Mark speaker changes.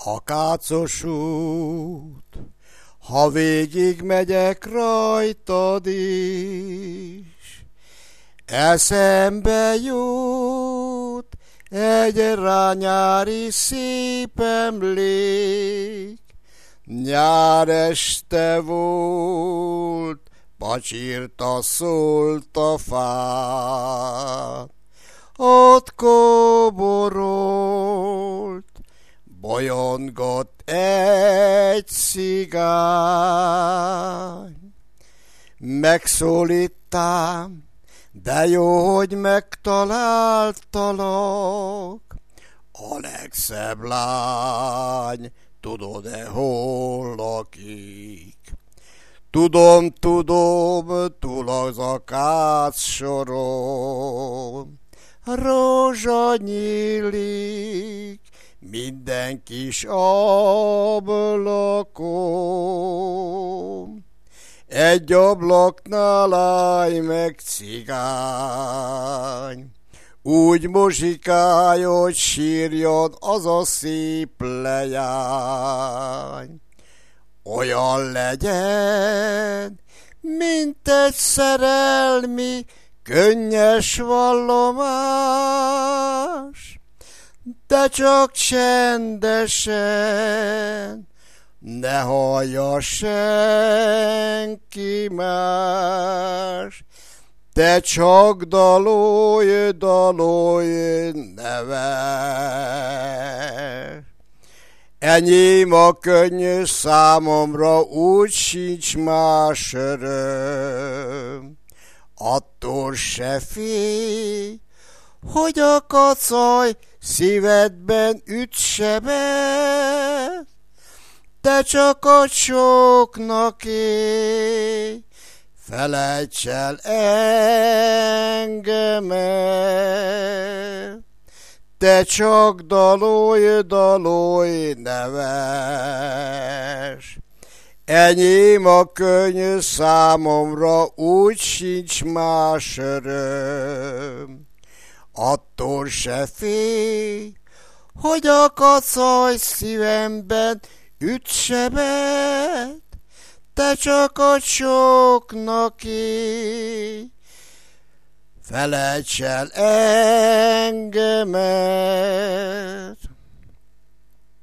Speaker 1: Akácos út, ha végig megyek rajtad is, eszembe jut egy rányári szép emlék. Nyár este volt, pacsirta szólt a fát, ott kóborolt, bolyongott egy cigány. Megszólíttám, de jó, hogy megtaláltalak, a legszebb lány, tudod-e, hol lakik? Tudom, túl az akác soron, rózsa nyílik minden kis ablakon. Egy ablaknál állj meg, cigány, úgy muzsikálj, hogy sírjon az a szép leány. Olyan legyen, mint egy szerelmi, könnyes vallomás, de csak csendesen, ne hallja senki más. Te csak dalolj, dalolj, neves. Enyém a könnyű számomra, úgy sincs más öröm. Attól se félj, hogy a kacaj szívedben üt sebet, te csak a csóknak élj, felejts el engemet. Te csak dalolj, dalolj, neves. Enyém a könnyű számomra, úgy sincs más öröm. Attól se félj, hogy a kacaj szívemben üt sebet, te csak a csóknak élj, felejts el engemet.